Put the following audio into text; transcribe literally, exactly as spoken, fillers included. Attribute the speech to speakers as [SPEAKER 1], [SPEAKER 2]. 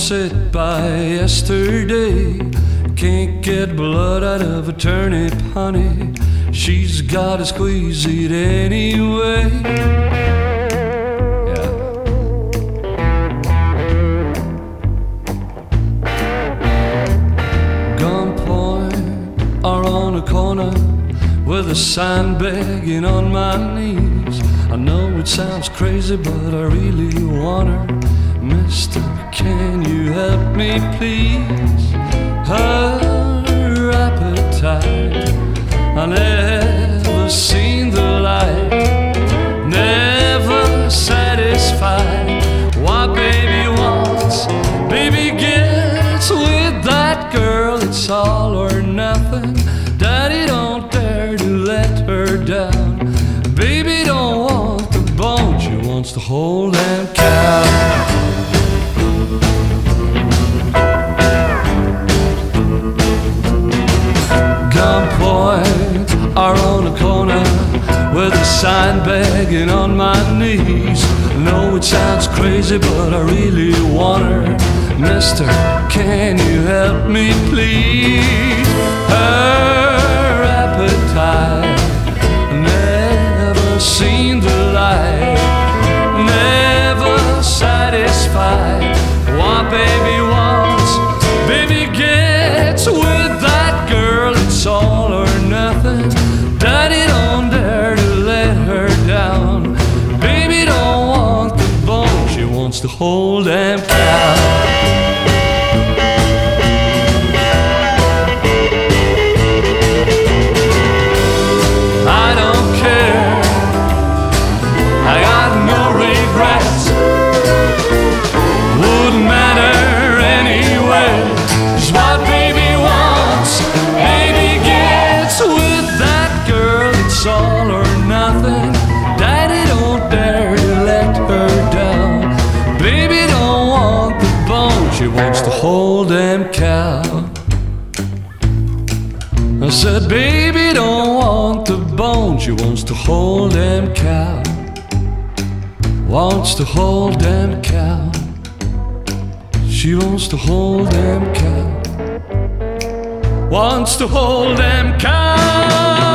[SPEAKER 1] sit by yesterday. Can't get blood out of a turnip, honey. She's gotta squeeze it anyway. Yeah. Gunpoint or on a corner with a sign begging on my knees. I know it sounds crazy, but I really want her. Mister, can you help me please? Her appetite, I never seen the light, never satisfied. What baby wants, baby gets. With that girl, it's all or nothing. Daddy don't dare to let her down. Baby don't want the bone, she wants the whole damn cow. Gunpoint or on a corner with a sign begging on my knees. I know it sounds crazy, but I really want her. Mister, can you help me please? Her appetite, never seen the light, never satisfied. What baby wants, baby gets. With that girl, it's all or nothing. Daddy don't dare to let her down. Baby don't want the bone, she wants the whole damn cow. I don't care, I got no regrets. Wouldn't matter anyway. 'Cause what baby wants, baby gets. With that girl, it's all or nothing. Daddy don't dare to let her down. Baby don't want the bone, she wants the whole damn cow. I said, baby don't want the bone, she wants the whole damn cow. Wants the whole damn cow. She wants the whole damn cow. Wants the whole damn cow.